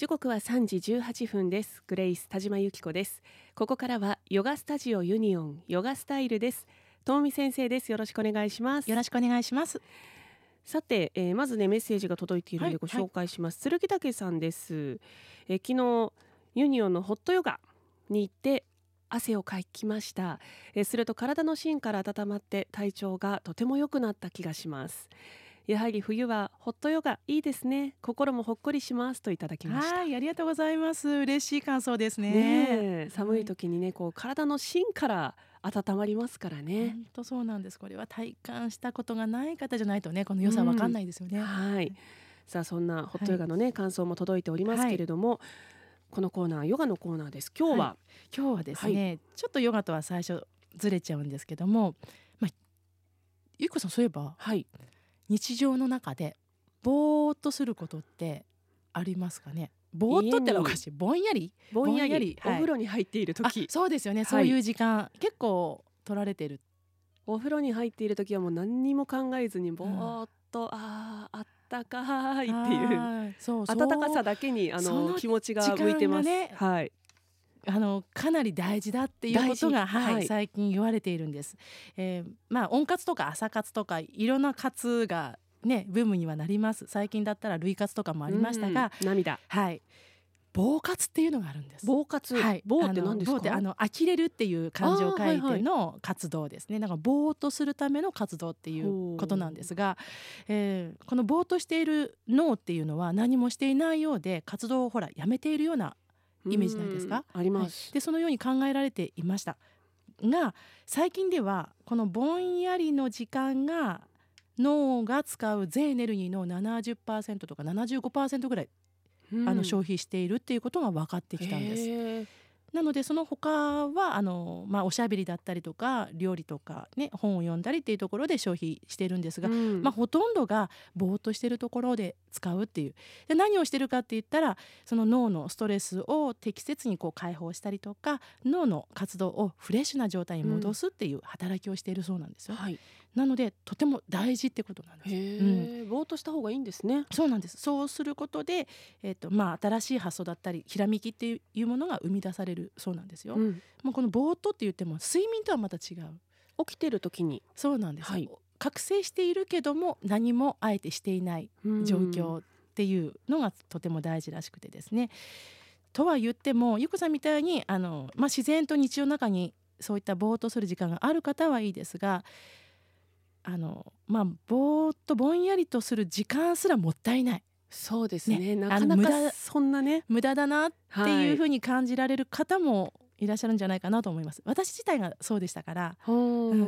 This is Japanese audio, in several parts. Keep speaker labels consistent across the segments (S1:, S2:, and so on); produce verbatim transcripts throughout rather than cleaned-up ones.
S1: 時刻はさんじじゅうはっぷんです。グレイス田島由紀子です。ここからはヨガスタジオユニオンヨガスタイルです。ともみ先生です。よろしくお願いします。
S2: よろしくお願いします。
S1: さて、えー、まずねメッセージが届いているのでご紹介します、はいはい、鶴木武さんです、えー、昨日ユニオンのホットヨガに行って汗をかきました、えー、すると体の芯から温まって体調がとても良くなった気がします。やはり冬はホットヨガいいですね。心もほっこりしますといただきました。
S2: はい、ありがとうございます。嬉しい感想ですね。
S1: ねえ、寒い時にね、こう体の芯から温まりますからね。
S2: 本当そうなんです。これは体感したことがない方じゃないとね、この良さわかんないですよね、
S1: うん、はい、さあそんなホットヨガのね、はい、感想も届いておりますけれども、はい、このコーナーヨガのコーナーです。今日は、はい、
S2: 今日はですね、はい、ちょっとヨガとは最初ずれちゃうんですけども、まあ、ゆうこさんそういえば、はい、日常の中でぼーっとすることってありますかね。ぼーっとってのはおかしい、ぼんやり
S1: ぼんやり、はい、お風呂に入っている時。
S2: そうですよね、そういう時間、はい、結構取られてる。
S1: お風呂に入っている時はもう何にも考えずにぼーっと、うん、あーあったかいっていうそうそう温かさだけにあの気持ちが向いてます、ね、はい、
S2: あのかなり大事だっていうことが、はいはい、最近言われているんです、えーまあ、温活とか朝活とかいろんな活がね、ブームにはなります。最近だったら涙活とかもありましたが、
S1: うん、涙、
S2: はい、ぼう活っていうのがあるんです。
S1: ぼう活、はい、ぼうって何ですか？
S2: ぼうってあの呆れるっていう漢字を書いての活動ですね。だからぼーっとするための活動っていうことなんですが、えー、このぼーっとしている脳っていうのは何もしていないようで活動をほらやめているようなイメージないですか？
S1: あります、
S2: はい、でそのように考えられていましたが、最近ではこのぼんやりの時間が脳が使う全エネルギーの ななじゅっパーセント とか ななじゅうごパーセント ぐらい、うん、あの消費しているっていうことが分かってきたんです。なのでその他はあの、まあ、おしゃべりだったりとか料理とか、ね、本を読んだりっていうところで消費しているんですが、うん、まあ、ほとんどがぼーっとしているところで使うっていう。で何をしてるかって言ったら、その脳のストレスを適切にこう解放したりとか、脳の活動をフレッシュな状態に戻すっていう働きをしているそうなんですよ、うん、はい、なのでとても大事ってことなんです。
S1: へー、うん、ぼーっとした方がいいんですね。
S2: そうなんです。そうすることで、えーとまあ、新しい発想だったりひらめきっていうものが生み出されるそうなんですよ、うん、もうこのぼーっとって言っても睡眠とはまた違う、
S1: 起きてる時に、
S2: そうなんです、
S1: はい、
S2: 覚醒しているけども何もあえてしていない状況っていうのがとても大事らしくてですね。とは言ってもゆこさんみたいにあの、まあ、自然と日常の中にそういったぼーっとする時間がある方はいいですが、あのまあぼーっとぼんやりとする時間すらもったいない。
S1: そうですね、ね、なかなかそんなね
S2: 無駄だなっていうふうに感じられる方もいらっしゃるんじゃないかなと思います。私自体がそうでしたから、うん、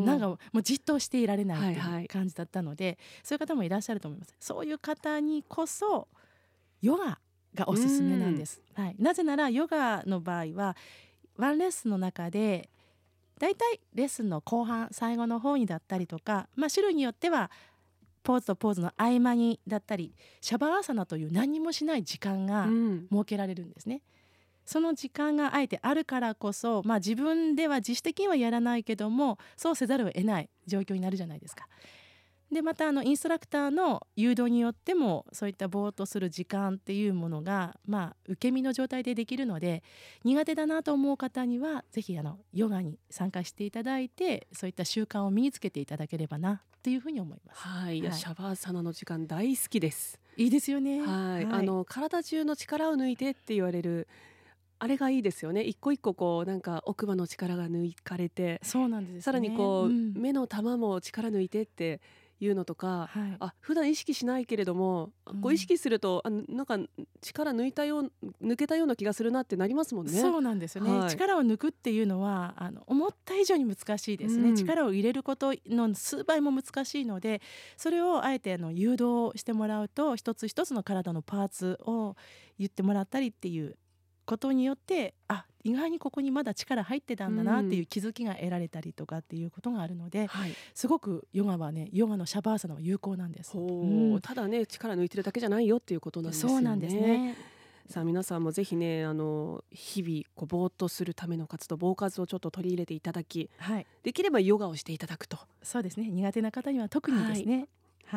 S2: なんかもうじっとしていられないっていう感じだったので、はいはい、そういう方もいらっしゃると思います。そういう方にこそヨガがおすすめなんです、はい、なぜならヨガの場合はワンレッスンの中でだいたいレッスンの後半最後の方にだったりとか、まあ、種類によってはポーズとポーズの合間にだったりシャバーサナという何もしない時間が設けられるんですね、うん、その時間があえてあるからこそ、まあ、自分では自主的にはやらないけどもそうせざるを得ない状況になるじゃないですか。でまたあのインストラクターの誘導によってもそういったぼーっとする時間っていうものが、まあ、受け身の状態でできるので、苦手だなと思う方にはぜひあのヨガに参加していただいてそういった習慣を身につけていただければなっていうふうに思います。
S1: はい、いや、はい、シャバーサナの時間大好きです。
S2: いいですよね。
S1: はい、
S2: はい、
S1: あの体中の力を抜いてって言われるあれがいいですよね。一個一個こうなんか奥歯の力が抜かれて、
S2: そうなんですね、
S1: さらにこう、うん、目の玉も力抜いてっていうのとか、はい、あ普段意識しないけれども、うん、こう意識するとあなんか力抜いたよう抜けたような気がするなってなりますもんね。
S2: そうなんですよね、はい、力を抜くっていうのはあの思った以上に難しいですね、うん、力を入れることの数倍も難しいので、それをあえてあの誘導してもらうと一つ一つの体のパーツを言ってもらったりっていうことによって、あ意外にここにまだ力入ってたんだなっていう気づきが得られたりとかっていうことがあるので、うん、はい、すごくヨガはね、ヨガのシャバーサナは有効なんです。
S1: うん、ただね力抜いてるだけじゃないよっていうことなんですよね。
S2: そうなんですね。
S1: さあ皆さんもぜひね、あの日々こうぼーっとするための活動、ぼー活をちょっと取り入れていただき、はい、できればヨガをしていただくと。
S2: そうですね、苦手な方には特にですね、はい、はい、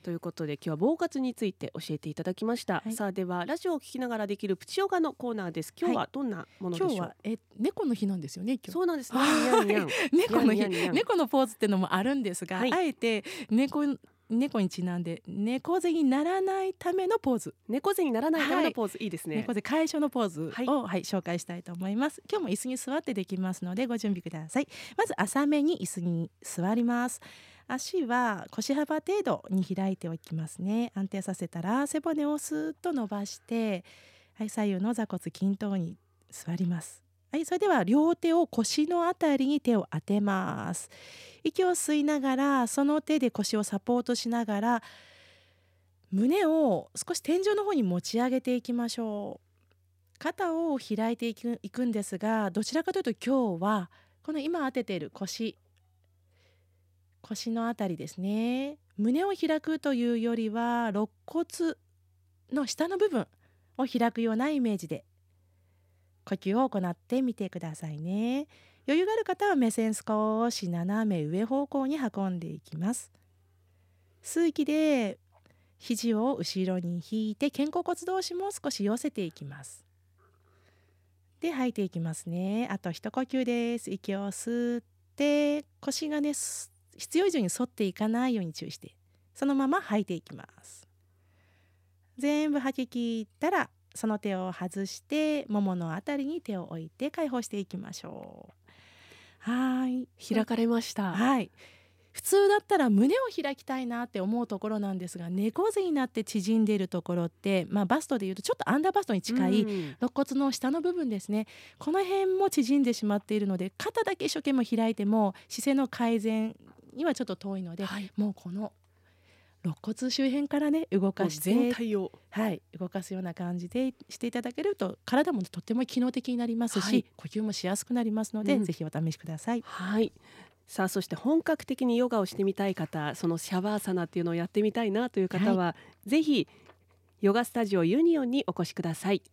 S1: ということで今日は防活について教えていただきました、はい、さあではラジオを聞きながらできるプチヨガのコーナーです。今日はどんなものでしょう。
S2: 今日はえ猫の日なんですよね。今日
S1: そうなんですね。
S2: 猫の日、猫のポーズっていうのもあるんですが、はい、あえて猫猫にちなんで猫背にならないためのポーズ、
S1: 猫背にならないためのポーズ、はい、いいですね。
S2: 猫背解消のポーズを、はいはい、紹介したいと思います。今日も椅子に座ってできますのでご準備ください。まず浅めに椅子に座ります。足は腰幅程度に開いておきますね。安定させたら背骨をスーッと伸ばして、はい、左右の座骨均等に座ります。はい、それでは両手を腰のあたりに手を当てます。息を吸いながらその手で腰をサポートしながら胸を少し天井の方に持ち上げていきましょう。肩を開いていく、いくんですが、どちらかというと今日はこの今当てている腰腰のあたりですね。胸を開くというよりは肋骨の下の部分を開くようなイメージで呼吸を行ってみてくださいね。余裕がある方は目線少し斜め上方向に運んでいきます。吸う息で肘を後ろに引いて肩甲骨同士も少し寄せていきます。で吐いていきますね。あと一呼吸です。息を吸って腰がね必要以上に反っていかないように注意してそのまま吐いていきます。全部吐き切ったらその手を外してもものあたりに手を置いて解放していきましょう。はい
S1: 開かれました。
S2: はい、普通だったら胸を開きたいなって思うところなんですが、猫背になって縮んでいるところって、まあ、バストでいうとちょっとアンダーバストに近い肋骨の下の部分ですね。この辺も縮んでしまっているので肩だけ一生懸命開いても姿勢の改善にはちょっと遠いので、はい、もうこの肋骨周辺からね動かして
S1: 全体を、
S2: はい、動かすような感じでしていただけると体もとっても機能的になりますし、はい、呼吸もしやすくなりますので、うん、ぜひお試しください。
S1: はい、さあそして本格的にヨガをしてみたい方、そのシャバーサナっていうのをやってみたいなという方は、はい、ぜひヨガスタジオユニオンにお越しください。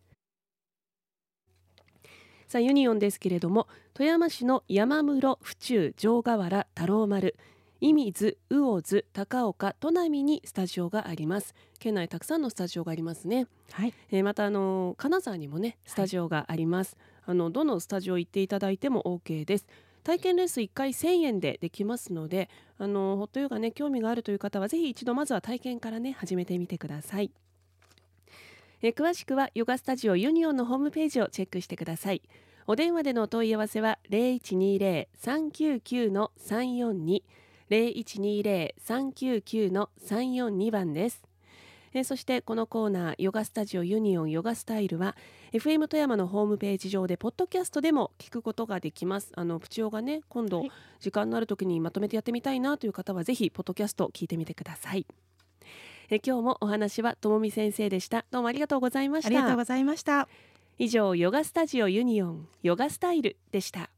S1: さあユニオンですけれども、富山市の山室、府中、城河原、太郎丸、射水、魚津、高岡、砺波にスタジオがあります。県内たくさんのスタジオがありますね、はい。えー、またあの金沢にもねスタジオがあります、はい、あのどのスタジオ行っていただいても OK です。体験レッスンいっかいせんえんでできますので、あのホットヨガね興味があるという方はぜひ一度まずは体験からね始めてみてください。えー、詳しくはヨガスタジオユニオンのホームページをチェックしてください。お電話でのお問い合わせは ゼロいちにゼロ さんきゅうきゅう さんよんに ゼロいちにゼロ さんきゅうきゅう さんよんに 番です。えー、そしてこのコーナーヨガスタジオユニオンヨガスタイルは エフエム 富山のホームページ上でポッドキャストでも聞くことができます。あのプチヨガね今度時間のある時にまとめてやってみたいなという方はぜひポッドキャスト聞いてみてください。えー、今日もお話はともみ先生でした。どうもありがとうございました。
S2: ありがとうございました。
S1: 以上ヨガスタジオユニオンヨガスタイルでした。